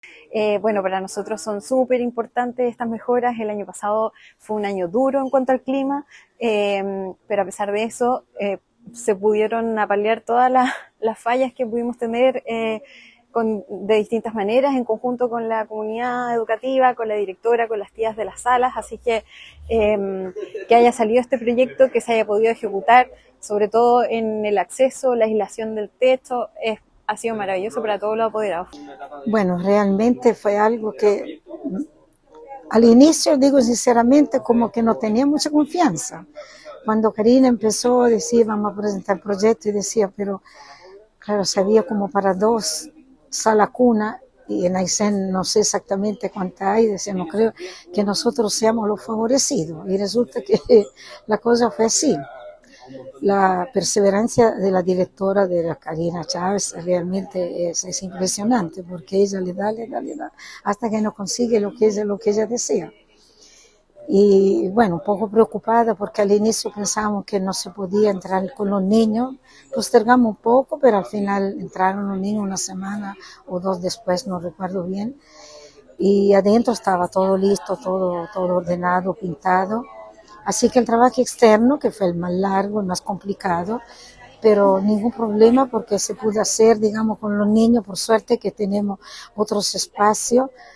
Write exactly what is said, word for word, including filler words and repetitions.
Eh, bueno, para nosotros son súper importantes estas mejoras. El año pasado fue un año duro en cuanto al clima, eh, pero a pesar de eso eh, se pudieron apalear todas las, las fallas que pudimos tener eh, con, de distintas maneras, en conjunto con la comunidad educativa, con la directora, con las tías de las salas. Así que eh, que haya salido este proyecto, que se haya podido ejecutar, sobre todo en el acceso, la aislación del techo, es, ha sido maravilloso para todos los apoderados. Bueno, realmente fue algo que al inicio, digo sinceramente, como que no tenía mucha confianza. Cuando Karina empezó, decía, vamos a presentar el proyecto, y decía, pero claro, sabía como para dos sala cuna, y en Aysén no sé exactamente cuánta hay, decía, no creo que nosotros seamos los favorecidos. Y resulta que la cosa fue así. La perseverancia de la directora, de la Karina Chávez, realmente es, es impresionante, porque ella le da, le da, le da, hasta que no consigue lo que ella, lo que ella desea. Y bueno, un poco preocupada porque al inicio pensábamos que no se podía entrar con los niños, postergamos un poco, pero al final entraron los niños una semana o dos después, no recuerdo bien, y adentro estaba todo listo, todo, todo ordenado, pintado. Así que el trabajo externo, que fue el más largo, el más complicado, pero ningún problema porque se pudo hacer, digamos, con los niños, por suerte que tenemos otros espacios